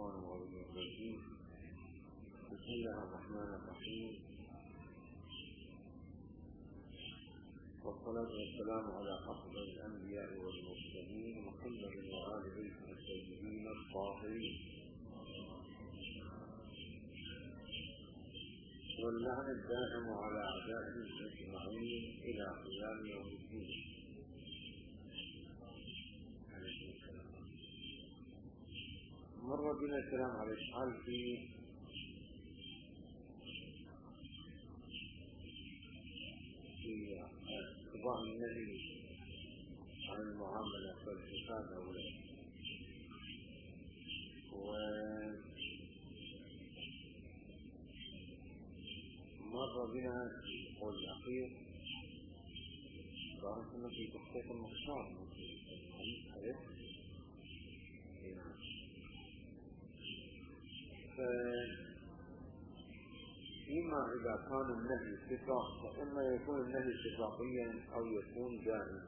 الرجيم. بسم الله الرحمن الرحيم، والصلاة والسلام على أفضل الأنبياء والمرسلين محمد وآل بيته الطيبين الطاهرين، واللعن الدائم على أعدائهم أجمعين إلى قيام يوم الدين. مر بنا الكلام على الإشعال في قضاء النهي عن المعاملة والحساب أولا، ومر بنا القول الأخير ظاهرنا في تحقيق المختار فيما إذا كان النهي اتفاق فإما يكون النهي اتفاقيا أو يكون دائما.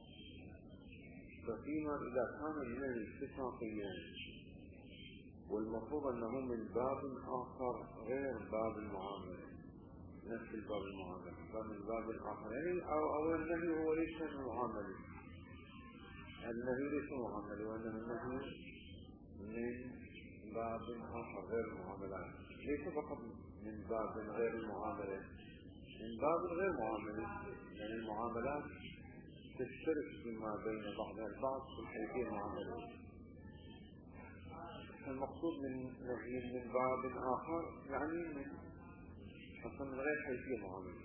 فيما إذا كان النهي اتفاقيا والمفروض أنه من باب آخر غير باب المعاملة، نفس الباب المعاملة فمن باب آخر، يعني أو النهي هو ليس المعاملة، النهي ليس معاملة، وإنما النهي من باب آخر غير المعاملات، ليس فقط من باب غير المعاملة، من باب غير معاملة، يعني المعاملات تشترك فيما بين بعضها البعض في الحيثية المعاملة. المقصود من نهي من باب آخر يعني من غير حيثية معاملة.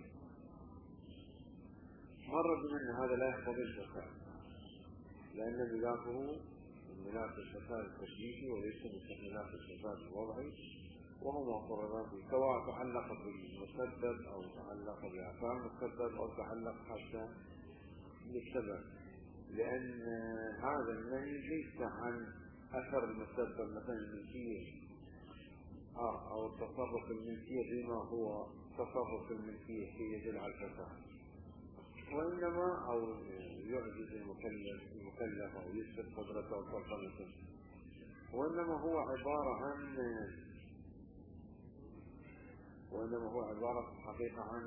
مر بنا أن هذا لا يقتضي الزكاة، لأن ملاكه ملاك الفساد التكليفي وليس ملاك الفساد الوضعي، وهو مقررات سواء تعلق بالمسبب أو تعلق بآثار المسبب أو تعلق حتى بالسبب، لأن هذا النهي ليس عن أثر المسبب مثلا الملكية أو التصرف الملكية بما هو تصرف الملكية في يدل على الفساد، وإنما أو يعجز المكلف أو يسبب قدرته أو سلطنته، وإنما هو عبارة حقيقة عن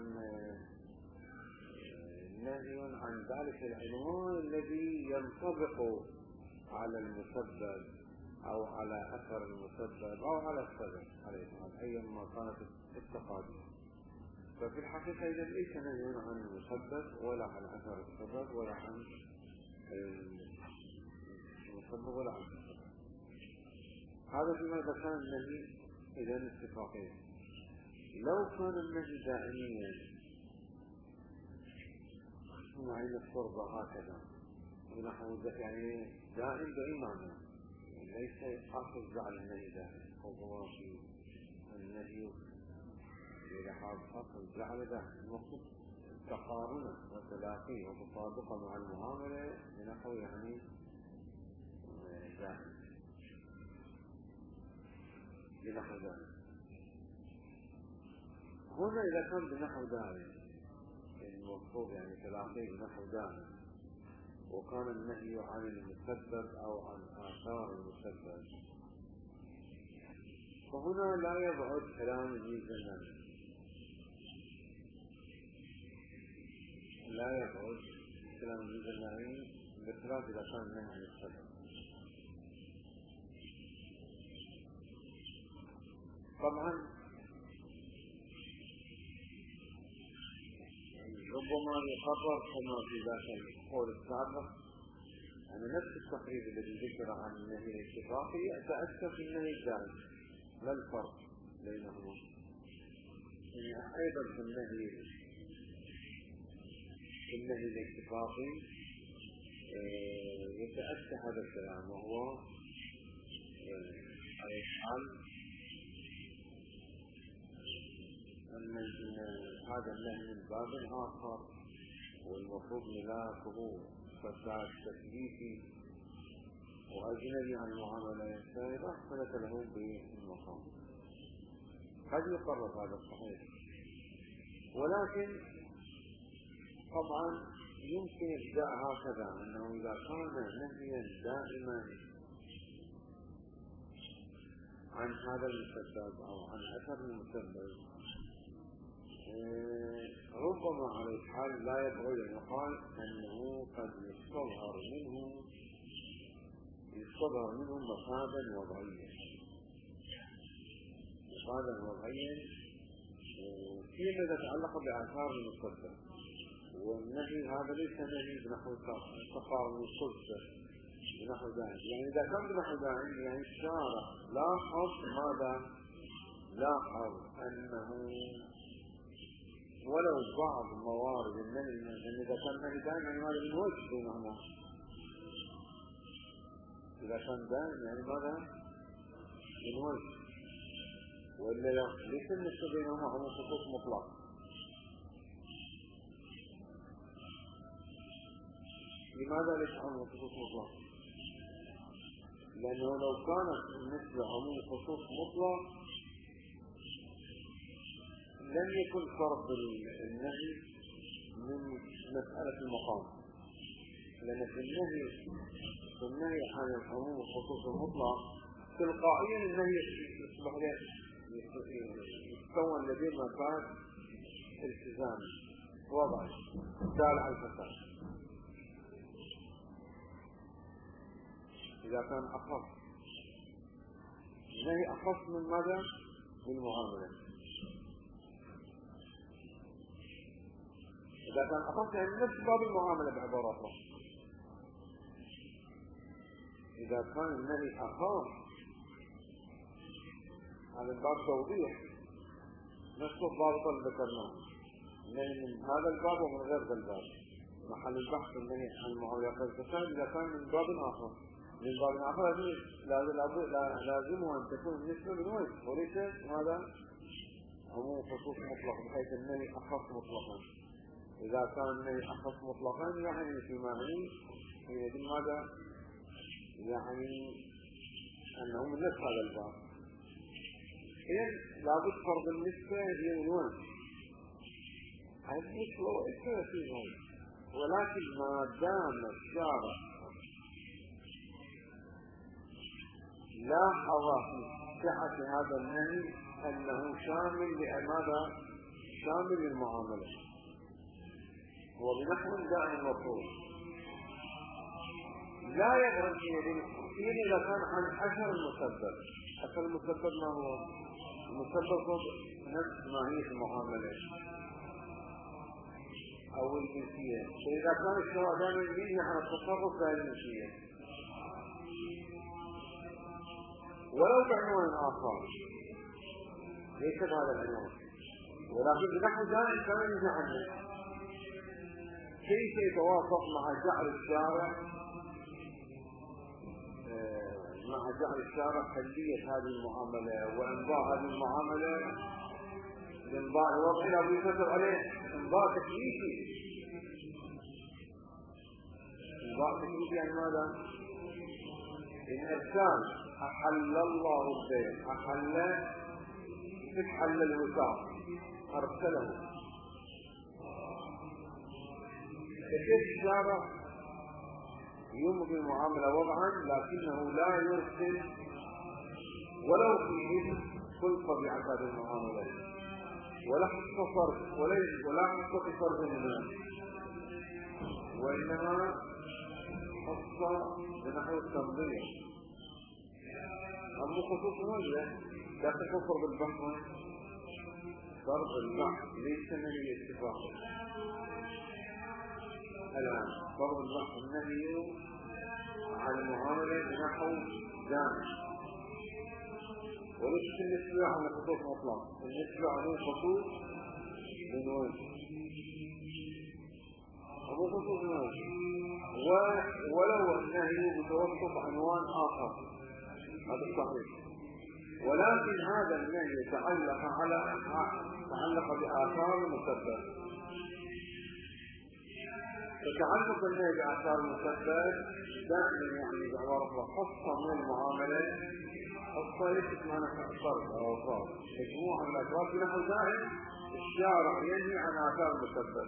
نهي عن ذلك العنوان الذي ينطبق على المسبب أو على أثر المسبب أو على السبب أيما كانت التقادم. ففي الحقيقة إذا ليس نهي عن المسبب ولا عن أثر السبب ولا عن المسبب ولا عن السبب. هذا فيما إذا كان النهي إذا اتفاقيا. لو كان النهي دائميا معين الصربة هكذا ونحو يعني دائم بإيمانه، ليس أخذ جعل النهي دائم، هو في النهي إذا حاب أخذ جعل دائم المقصود تقارنه وتلاقيه وتطابقه مع المعاملة بنحو يعني دائم بنحو دائم. هنا إذا كان بنحو دائم المفروض يعني تلاقيه بنحو دائم وكان النهي عن المسبب أو عن آثار المسبب، فهنا لا يبعد كلام الميزاني، لا يبعد كلام الميزاني بخلاف إذا كان النهي عن السبب. طبعا ربما يقرر كما في ذاك القول السابق أن نفس التقرير الذي ذكر عن النهي الاتفاقي يتأثر في النهي الدائم، لا الفرق بينهما. يعني أيضا في النهي الاتفاقي يتأثر هذا الكلام، وهو يفعل أن هذا النهي من باب آخر والمفروض ملاكه فساد تكليفي وأجنبي عن المعاملة فإذا اختلف له بالمقام قد يقرر هذا الصحيح. ولكن طبعا يمكن إبداء هكذا أنه إذا كان نهيا دائما عن هذا المسبب أو عن أثر المسبب ربما على الحال لا يبغي أن يقال أنه قد يستظهر منه مفادا وضعيا فيما يتعلق بآثار المسبب. والنهي هذا ليس نهي بنحو التقارب والصدفة بنحو ذلك. يعني إذا كان بنحو ذلك يعني الشارع لاحظ أنه ولو بعض موارد النهي، يعني إذا كان النهي دائما يعني ماذا من وجه بينهما، إذا كان دائما يعني ماذا من وجه، وإلا ليس النسبة بينهما هم خصوص مطلق. لماذا ليس عموم خصوص مطلق؟ لأنه لو كانت النسبة عموم خصوص مطلق لن يكن فرض النهي من مسألة المقام، لأن في النهي عن العموم والخصوص المطلق تلقائيا النهي يصبح يتكون لديه مفاد التزام وضعي دال على الفساد. إذا كان أخف النهي أخف من ماذا؟ من المعاملة. إذا كان أخف يعني نفس باب المعاملة بعبارة أخرى. إذا كان النهي أخف هذا الباب توضيح نفس الضابط اللي ذكرناه، النهي من هذا الباب ومن غير ذا الباب. محل البحث النهي عن المعاملة الفساد إذا كان من باب آخر. من باب آخر لازم أن تكون النسبة من وجه وليس هذا عموم خصوص مطلق، بحيث النهي أخف مطلقا. إذا كان النهي أخف مطلقا يعني في معنى يدل ماذا؟ يعني أنه من نفس هذا الباب. إذن لابد فرض النسبة هي من وجه. النسبة وليس في وجه، ولكن ما دام الشارع لاحظ في صحة هذا النهي أنه شامل لماذا؟ شامل للمعاملة وبنحو دائم المفروض لا يبرد إذا كان عن أثر المسبب. أثر المسبب ما هو؟ المسبب نفس ماهية المعاملة أو الجنسية. فإذا كان الشرع دائما يجي عن التصرف لا الجنسية ولو بعنوان آخر ليس هذا العنوان، ولكن بنحو دائم كان يجي عنه. كيف يتوافق مع جعل الشارع حلية هذه المعاملة وإنضاء هذه المعاملة لإنضاء الوضع إلى بيفتر عليه إنضاء تكليفي. إنضاء تكليفي يعني ماذا؟ إن إرسال أحل الله البيع تحل الوثاق أرسله. كيف الشارع يمضي المعاملة وضعا لكنه لا يرسل ولو في كل طبيعة هذه المعاملة ولا حق فرض منها، وإنما حصة بنحو التنظيم. أما خصوص وجه لا تكون فرض البحث ليس نهي اتفاق. الآن فرض البحث النهي عن المعاملة بنحو جامع وليس النسبة عن خصوص مطلق. النسبة عن خصوص من وجه أبو خصوص من وجه ولو النهي بتوسط عنوان آخر هذا صحيح. ولكن هذا النهي يتعلق بآثار المسبب. فتعلق النهي بآثار المسبب دائما يعني بعبارة خاصة من المعاملة خاصة ليست معنى فرد أو أفراد مجموعة من الأفراد بنحو ذلك الشارع ينهي عن آثار المسبب.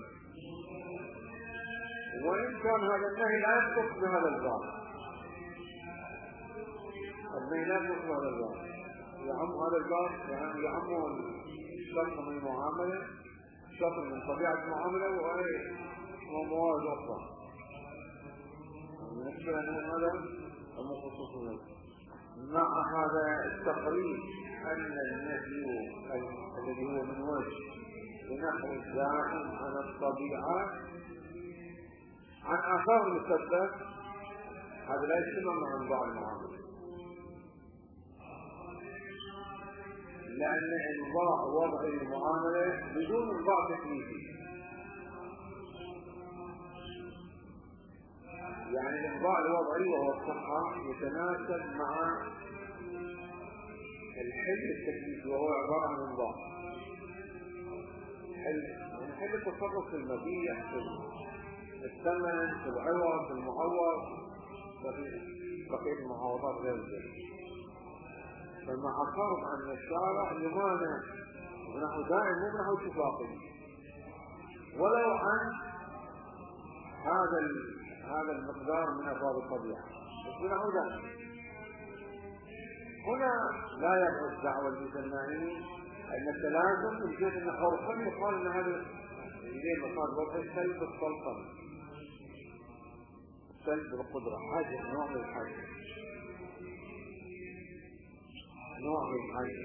وإن كان هذا النهي لا يختص بهذا الباب، النهي لا يختص بهذا الباب هذا الباب يعني يعمه الشرط من المعاملة، شرط من طبيعة المعاملة ومواد أخرى. بالنسبة لنا هذا المخصوص مع هذا التقريب أن النهي الذي هو من وجه بنحو الدائم عن الطبيعة عن آثار المسبب، هذا لا يجتمع مع انواع المعاملة، لأن انواع وضع المعاملة بدون انواع تكليفي. يعني الانواع الوضعي وهو الصحة يتناسب مع الحل التكليفي وهو عبارة عن انواع حل التصرف في المبيع، في الثمن، في العوض، في المعوض، بقية المعاوضات غير ذلك. فمع فرض أن الشارع يمانع ونحو دائم مو نحو اتفاقي ولو عن هذا المقدار من أفراد الطبيعة، بس نحو دائم. هنا لا يبعد دعوة المتناهين أن التلازم من جهة أن حرفا يقال أن هذا إليه مصاد وضع السلب السلطنة، سلب القدرة، حاجة نوع من الحاجة، نوع من الحاجة.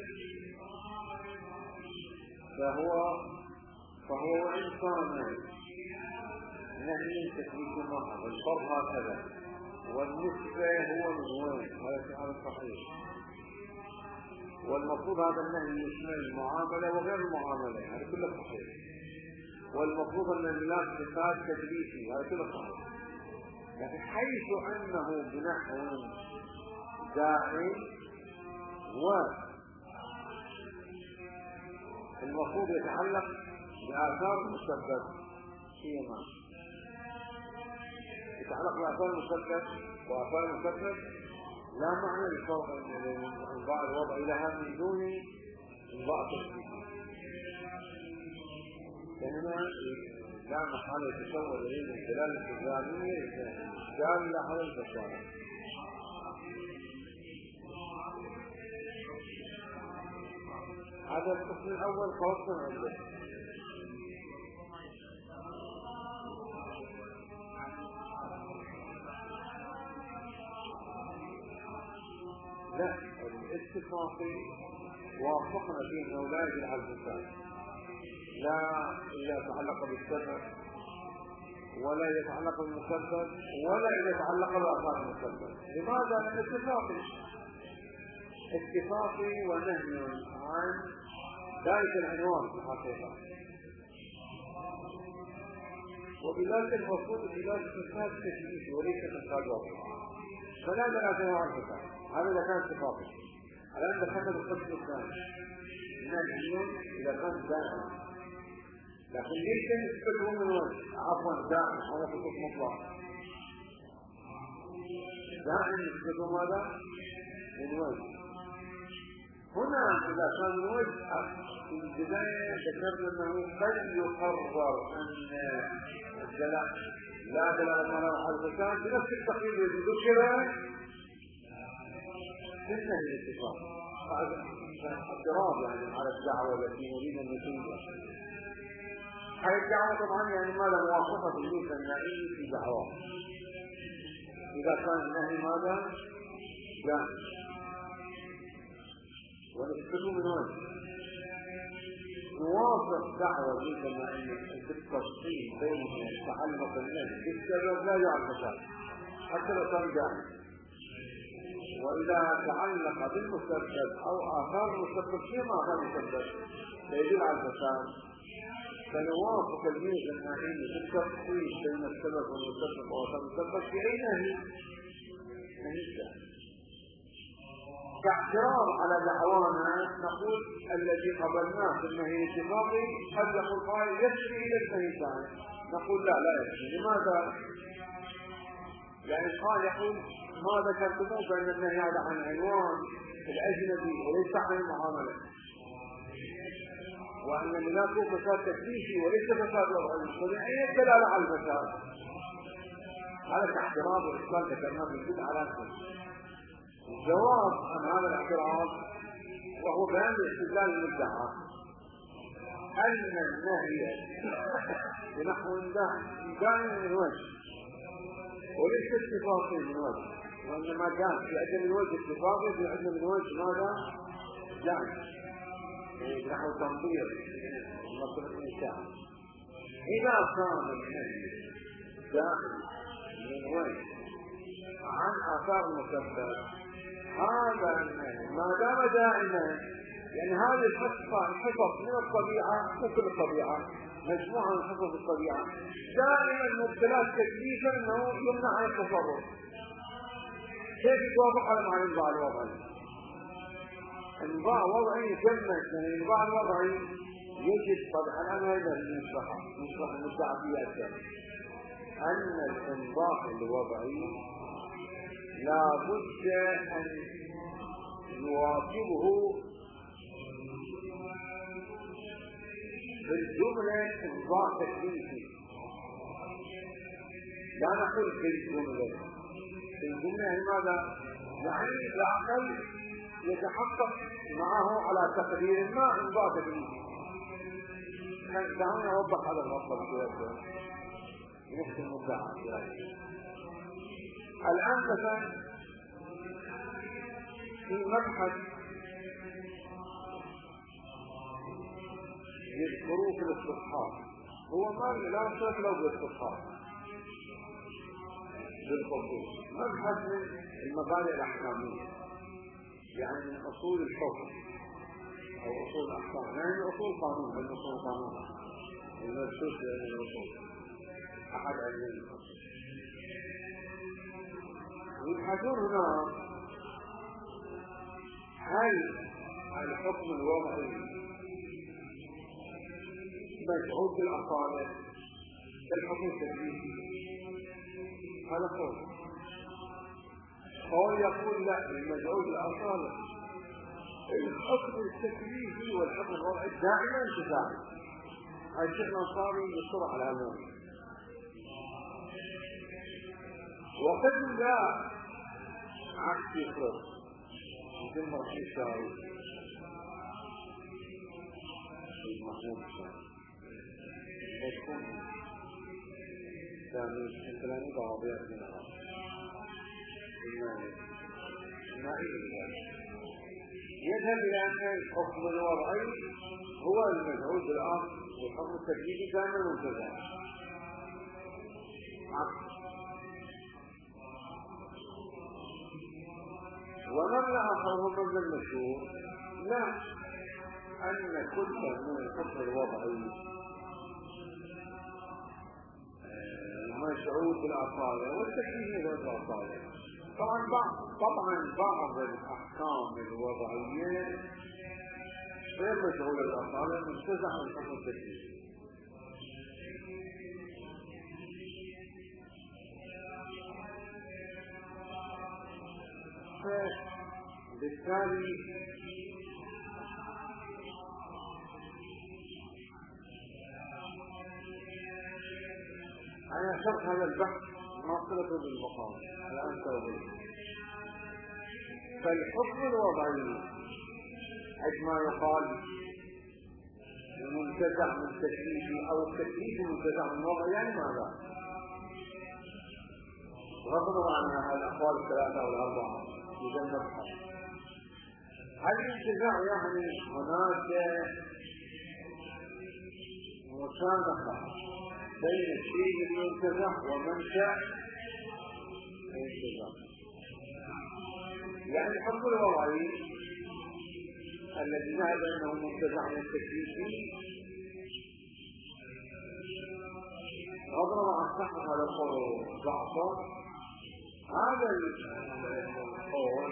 فهو إنسان نهي تكليف محض الفرض هكذا، والنسبة هو من وين، هذا صحيح. والمفروض هذا النهي يشمل المعاملة وغير المعاملة، هذا كله صحيح. والمفروض أن الملاك فساد تدريسي، هذا كله صحيح. لكن حيث أنه بنحو دائم والمفروض يتعلق بآثار المسبب، فيما يتعلق بآثار المسبب وآثار المسبب لا معنى للفرق بين انواع الوضع لها من دون انواع تشبيه. فهنا لا محل يتصور اليه من خلال التزامية دالة على البشارة. هذا القسم الأول خاص عنده. لا، الاتفاقي وافقنا فيه انه لا يجري على الفساد، لا اذا يتعلق بالسبب ولا يتعلق بالمسبب ولا اذا يتعلق باثار المسبب. لماذا؟ لان اتفاقي ونهي عن ذلك العنوان في الحقيقه، وبذلك المفروض علاج الفساد تكليفي وليس فساد وضعي، فلا دلالة على الفساد. هذا إذا كان اتفاقي. الآن دخلنا بالقسم الثاني، نهي إذا كان دائم، لكن ليش نسبته من وجه؟ عفوا دائم، هذا خصوص مطلق. دائم نسبته ماذا؟ من وجه. هنا إذا كان من وجه في البداية ذكرنا أنه قد يقرر أن لا دلالة على الفساد بنفس التقييد الذي ذكر مثل الاتفاق. اعتراض يعني على الدعوة التي نريد أن نتيجها. هذه الدعوة طبعا يعني ما له موافقة بالنسبة النهائي في دعوة. إذا كان النهي ماذا؟ جائز. ونثبته من وين؟ نوافق دعوة بالنسبة النهائي بالتفصيل بين تعلق النهي بالسبب لا يعرف فساد حتى لو كان جائز. وإذا تعلق بالمسبب أو آثار المسبب فيما آثار المسبب فيدل على الفساد، فنوافق الميزة النهائية بالتفصيل بين السبب والمسبب وآثار المسبب في أي نهي الجائز. كاعتراض على دعوانا نقول الذي قبلناه في النهي الاتفاقي قد يقول قائل يكفي إلى النهي الثاني، نقول لا يكفي. لماذا؟ يعني قال يقول ما ذكرتموه بأن النهي هذا عن عنوان الأجنبي وليس عن المعاملة، وأن الملاك فساد تكليفي وليس فساد وضعي، فبأي دلالة على الفساد؟ هذا كاعتراض وإشكال ذكرناه بالجزء على الجواب عن هذا الاعتراض وهو بيان استدلال المدعى أن النهي بنحو دائم من وجه وليس اتفاقي من وجه، وإنما كان في عدم الوجه اتفاقي، في عدم الوجه ماذا؟ دائم نحو تنظير مصر الإنسان. إذا كان النهي دائم من وجه عن آثار المسبب، هذا النهي ما دام دائما، يعني هذه الحصص من الطبيعة، مثل الطبيعة مجموعة من حصص الطبيعة دائما مبتلات تكليفا انه يمنع عن التصرف. كيف يتوافق على معنى الانباع الوضعي؟ الانباع الوضعي يجمع من الانباع الوضعي يجب طبعا انا هذا نشرح المدعى فيه اكثر، ان الانباع الوضعي لا بد ان يواكبه بالجملة انباع تكليفي. لا نقول بالجملة، بالجملة ماذا؟ يعني العقل يتحقق معه على تقدير ما انباع تكليفي. دعوني اوضح هذا المطلب شوية نفس المدعى. الان مثلا في مبحث يذكروه في الاستصحاب، هو ما لا شك له بالاستصحاب بالخصوص، مبحث من المبادئ الاحكاميه، يعني من اصول الحكم او اصول الاحكام، يعني اصول قانون، من اصول القانون المبسوط يعني الاصول احد علمين الاصول. يبحثون هنا هل الحكم الوضعي مجعول بالاصاله كالحكم التكليفي؟ هذا قول يقول لا، المجعول بالاصاله الحكم التكليفي والحكم الوضعي دائما تساعد. هاي الشيخ الانصاري يصرح على هذا، وقد لا عكس يخلص مثل ما في الشاوي المحمود الشاوي يكون ثاني مثلاني ضوابط من الأرض يذهب إلى أن الحكم الوضعي هو المجعول بالأرض والحكم التكليفي دائما منتزع. ومبنى آخر هو مبنى المشهور، لا، أن كل من الحكم الوضعي مشعور بالأصالة والتكليف بالأصالة. طبعا بعض الأحكام الوضعية غير مشعور بالأصالة منتزع من الحكم التكليفي. بالتالي أنا شرح هذا البحث ناصلته بالمقام الآن توضيح. فالحكم الوضعي عندما يقال منتزع من تكليفي أو التكليف منتزع من وضعي، يعني ماذا؟ غضنا عن الأقوال الثلاثة أو الأربعة إذا نبحث هل الانتزاع يعني هناك مسامحة بين الشيء المنتزع ومنشأ الانتزاع؟ يعني الحكم الوضعي الذي ذهب انه منتزع من التكليفي غضنا عن صحة هذا القول ضعفا، هذا القول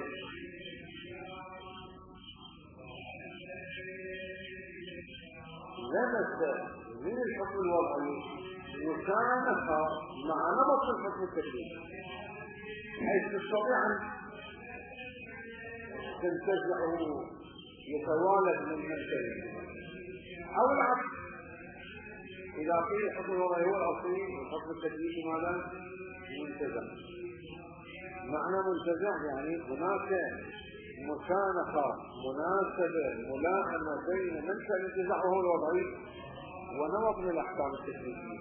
لمس من الحكم الوضعي مسامحة مع نمط الحكم التكليفي، حيث تستطيع أن تنتزعه يتوالد من منشأه، أو العكس إذا قيل الحكم الوضعي هو الأصيل والحكم التكليفي ماذا؟ منتزع. معنى منتزع يعني هناك مسانخة مناسبة ملائمة بين منشأ الانتزاع وهو الوضعي ونمط من الأحكام التكليفية.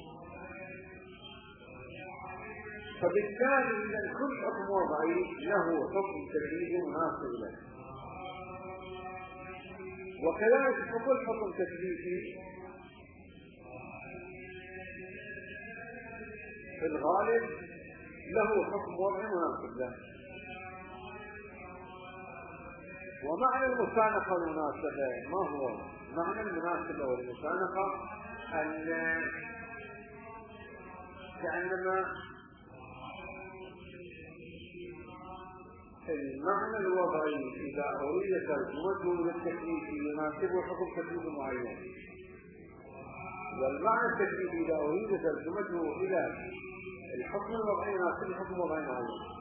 فبالتالي إذا كل حكم وضعي له حكم تكليفي مناسب له، وكذلك كل حكم تكليفي في الغالب له حكم وضعي مناسب له. ومعنى المسانخة والمناسبة ما هو؟ معنى المناسبة والمسانخة أن كأنما المعنى الوضعي إذا أريد ترجمته للتكليف يناسبه حكم تكليف معين، والمعنى التكليفي إذا أريد ترجمته إلى الحكم الوضعي يناسبه حكم وضعي معين.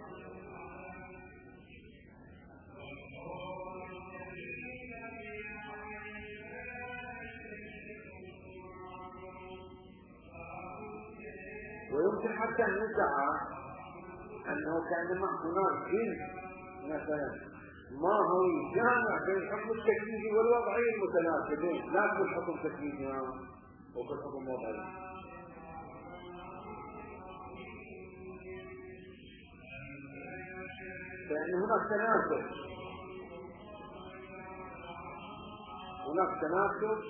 ويمكن حتى أن يدعى أنه كأنما هناك جنس مثلا ما هو الجامع بين الحكم التكليفي والوضعي المتناسبين، لا كل حكم تكليفي وكل حكم وضعي. فإن هناك تناسب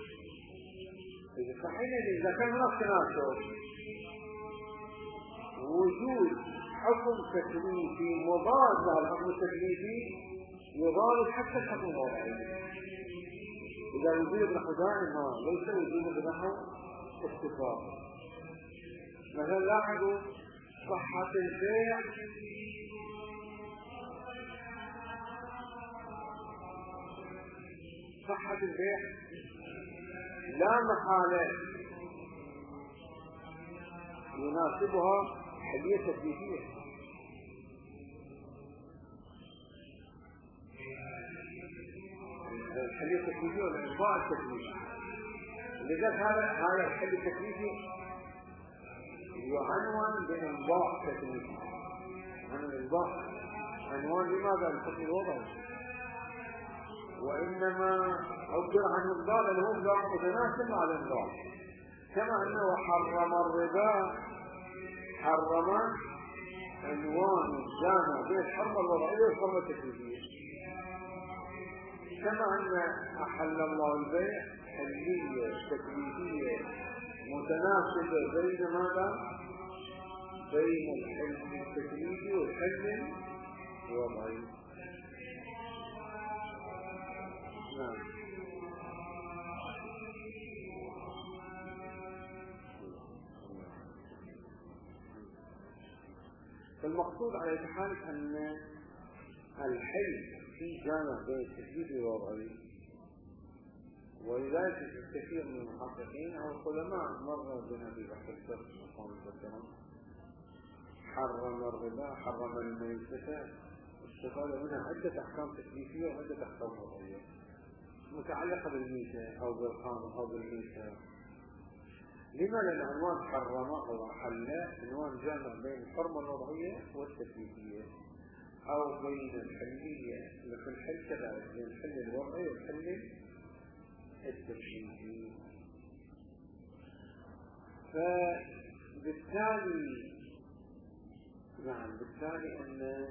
إذا كان هناك تناسب وجود حكم تكليفي مضاد مع الحكم التكليفي يضاد حتى الحكم الوضعي. إذا وجود نحو دائما ليس وجود نحو اتفاق. مثلا لاحظوا صحة البيع لا محالة يناسبها حلية تكليفية. الحلية التكليفية والإنضاء التكليفي، لذلك هذا الحل التكليفي يعنون بإنضاء تكليفي. عن الإنضاء عنوان لماذا؟ الحكم الوضعي، وإنما عبر عن الإنضاء لأنه إنضاء متناسب مع الإنضاء. كما أنه حرم الربا، حرم عنوان جامع بين الحرمة الوضعية والحرمة التكليفية. كما أن أحل الله البيع حلية تكليفية متناسبة بين ماذا؟ بين الحل التكليفي والحل الوضعي. نعم. فالمقصود على حال أن الحل في جامع بين التكليف والوضعي، ولذلك الكثير من المحققين أو العلماء مر بنا في بحث الشرع مقام الكرام حرم الربا، حرم الميتة، استفاد منها عدة أحكام تكليفية وعدة أحكام وضعية متعلقة بالميتة أو بالخام أو بالميتة. لما؟ لأن عنوان حرم أو أحل عنوان جامع بين الحرمة الوضعية والتكليفية، أو بين الحلية في الحل كذلك بين الحل الوضعي والحل التكليفي. فبالتالي بالتالي أن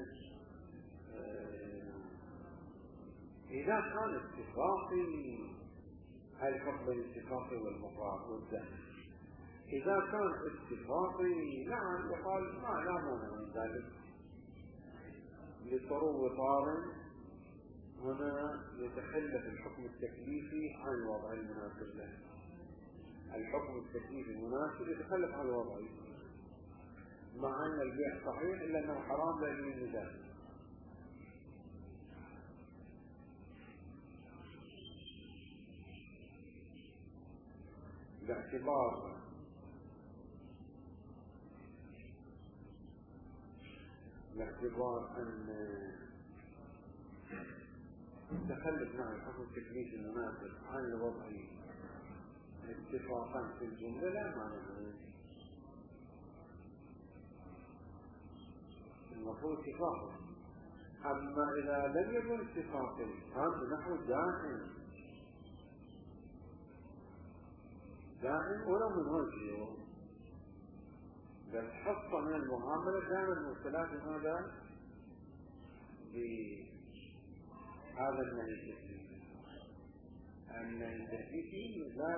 إذا كان اتفاقي الحكم بين الاتفاقي والمطاع والدهن، إذا كان اتفاقي نعم يقال ما لا مانع من ذلك لطرو طار هنا يتخلف الحكم التكليفي عن الوضع المناسب له. الحكم التكليفي المناسب يتخلف عن الوضع، مع أن البيع صحيح إلا أنه حرام لأجل النداء. باعتبار أن تخلف نوع الحكم التكليفي المناسب عن الوضع اتفاقا في الجملة لا معنى له. المفروض اتفاقا، أما إذا لم يكن اتفاقي هذا نحو دائم ولو من وجهه، بل حصة من المعاملة دائما مرسلات هذا بهذا النهي التكليفي. النهي التكليفي لا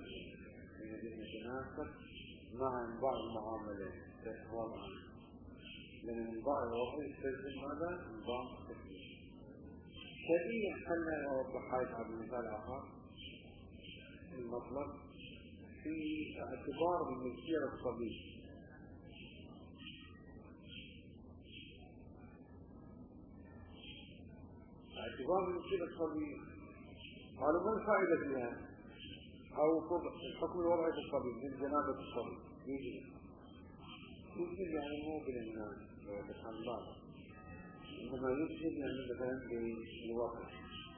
يتناسب مع انباع المعاملة وضعا، لأن انباع الوضع يستلزم هذا انباع التكليفي. شبيه خلنا نوضح هذا بمثال آخر. المطلب في اعتبار الملكية الصبي، اعتبار الملكية الصبي قالوا ما الفائدة فيها؟ أو الحكم الوضعي في الصبي من جنابة الصبي يجب يعني مو بالإنسان بالحنبال، إنما يجب يعني مثلا بالوضع.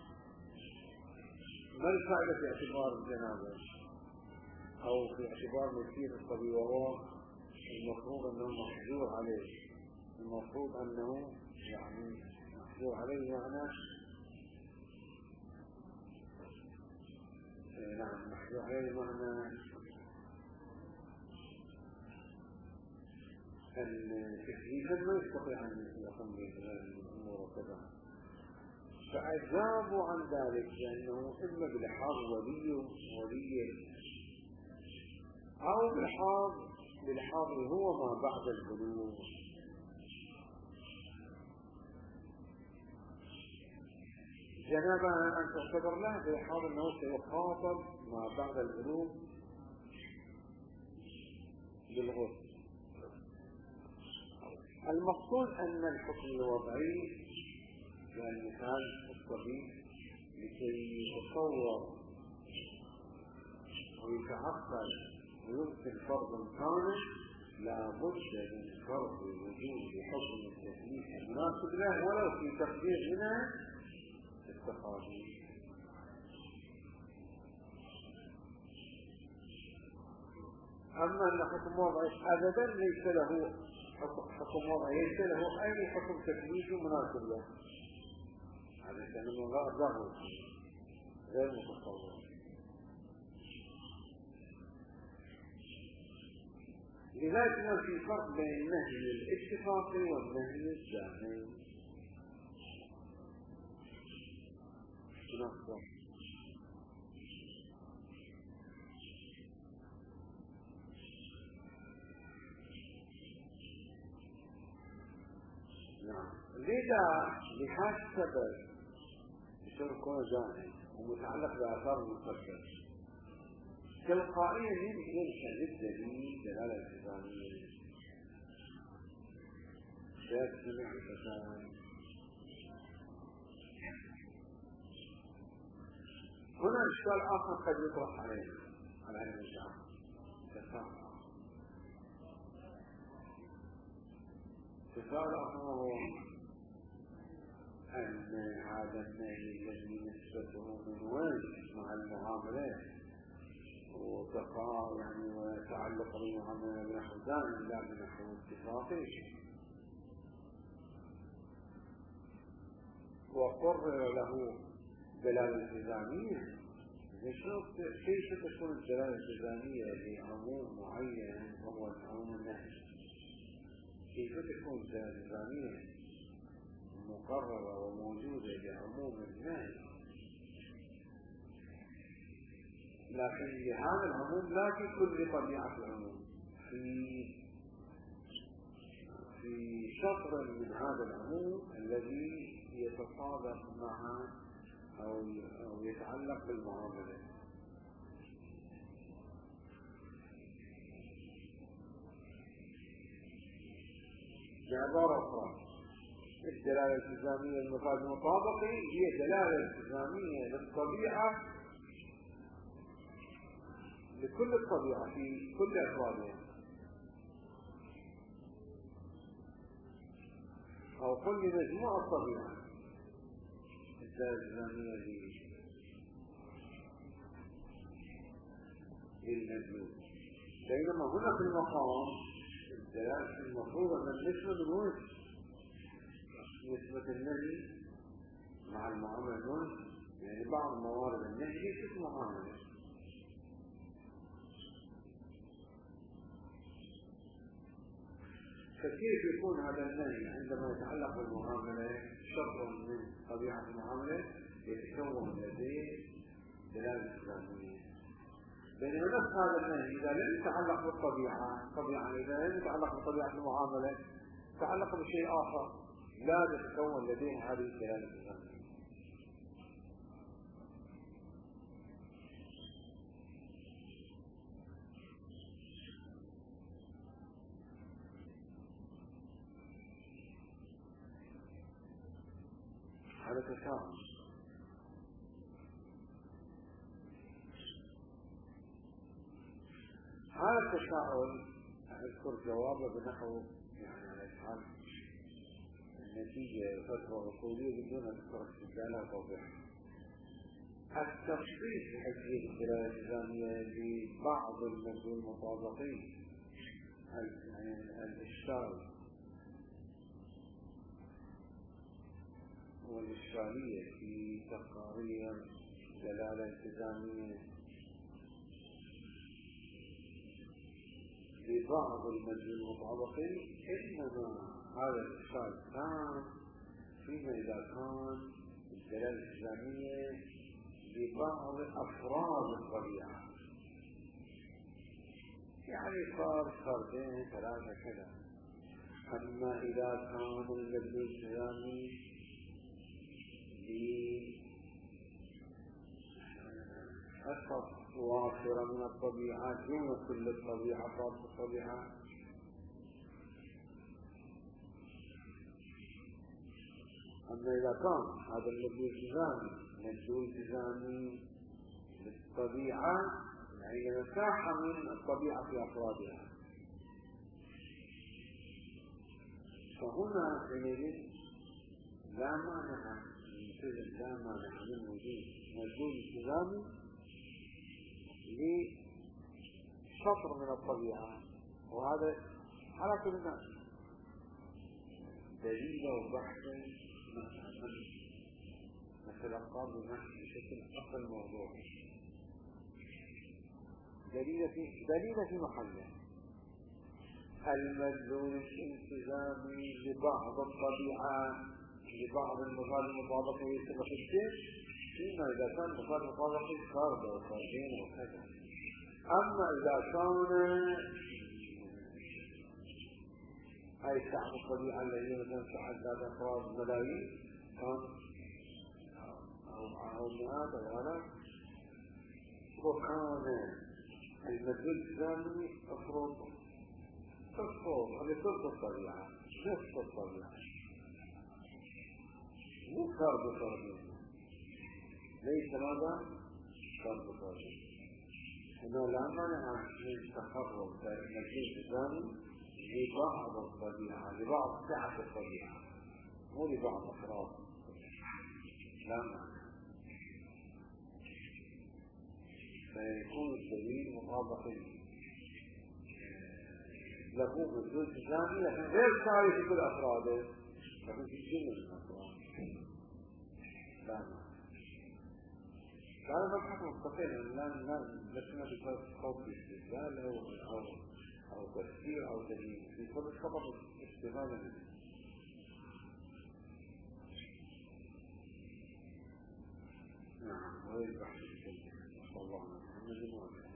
ما الفائدة في اعتبار الجنابة أو في اعتبار ملكية الصبي وهو المفروض أنه محجور عليه؟ المفروض أنه يعني محجور عليه يعني نعم محجور عليه معنى التكليف ما يستطيع أن يقوم بالأمور وكذا، فأجابوا عن ذلك لأنه إما بلحاظ ولي أو بلحاظ هو ما بعد البلوغ. جنابة أن تعتبر له بلحاظ أنه سيخاطب ما بعد البلوغ بالغسل. المقصود أن الحكم الوضعي كمثال الصبي لكي يتصور ويتعقل ويمكن فرض كامل لا بد من فرض وجود حكم التكليف المناسب له ولو في تقدير هنا التقاضي. أما أن حكم وضعي أبدا ليس له حكم وضعي، ليس له أي حكم تكليفي مناسب له، هذا كلمة غير متصور. لذلك في فرق بين النهي الاتفاقي والنهي الجامعي. نعم. لذا لهذا السبب يكون جامعي ومتعلق بآثار المسبب تلقائيا يمكن للدليل دلالة التزامية شاهد سمع الفساد. هنا إشكال آخر قد يطرح علينا على هذا الشعب تساؤل آخر هو أن هذا النهي الذي نسبته من وين مع المعاملات وتقع يعني ويتعلق بالمعاملة بنحو دائم لا بنحو اتفاقي، وقرر له دلالة التزامية. كيف تكون الدلالة التزامية لعموم معين وهو عموم النهي؟ كيف تكون الدلالة التزامية مقررة وموجودة لعموم النهي لكن لهذا العموم لا في كل طبيعة العموم، في شطر من هذا العموم الذي يتصادق مع أو يتعلق بالمعاملة. بعبارة أخرى الدلالة الالتزامية المفاد المطابقي هي دلالة التزامية للطبيعة لكل الطبيعة في كل أفرادها، أو كل مجموعة الطبيعة الدلالة الالتزامية للمجنون. بينما هنا في المقام الدلالة المفروض أن النسبة من وين نسبة النهي مع المعاملة، يعني بعض موارد النهي ليست معاملة. فكيف يكون هذا النهي عندما يتعلق بالمعاملة شطر من طبيعة المعاملة يتكون لديه دلالة إسلامية، بينما نفس هذا النهي إذا لم يتعلق بالطبيعة، طبيعة إذا لم يتعلق بطبيعة المعاملة يتعلق بشيء آخر لا تتكون لديه هذه الدلالة الإسلامية. هذا تساؤل. هذا التساؤل أذكر جوابه بنحو يعني على إسهال النتيجة فترة أصولية بدون أن أذكر استدلالها وتوضيحها. التخصيص بحجية الدلالة الإلزامية لبعض المطابقين الإشكال والإشكالية في تقارير دلالة التزامية لبعض المطابقين، إنما هذا الإشكال كان فيما إذا كان الدلالة التزامية لبعض أفراد الطبيعة، يعني فردين ثلاثة كذا. أما إذا كان المدلول التزامي أشخاص وافرة من الطبيعة دون كل الطبيعة خاصة الطبيعة، أما إذا كان هذا المدلول التزامي للطبيعة يعني مساحة من الطبيعة في أفرادها، فهنا حينئذ لا مانع من وجود مدلول التزامي لشطر من الطبيعة، وهذا على كل الناس دليل وبحث نتلقى بنحو بشكل أقل موضوع، دليل في محله. المدلول الالتزامي لبعض الطبيعة لبعض المطابقة يسبق الشيء فيما إذا كان مفاد مطابقة فرد وفردين وكذا. أما إذا كان أي سعب الطبيعة الذي مثلا تعدد أفراد ملايين كان أو مئات أو آلاف، وكان المدلول الالتزامي أفراد تصف الطبيعة نفس الطبيعة مو فرد فردين، ليس هذا فرد فردين، إنه لا مانع من تخرج المدلول الالتزامي لبعض الطبيعة لبعض سعة الطبيعة مو لبعض أفراد، لا مانع، فيكون الدليل مطابقين له مدلول التزامي لكن غير ساري في كل أفراده، لكن في جميع الأفراد لا مانع. هذا مبحث مستقل، لا لسنا بصوت الاستدلال أو تفسير أو دليل في كل فقط استفادة منه. نعم، وهي البحث الكلمة. صلى الله عليه وسلم.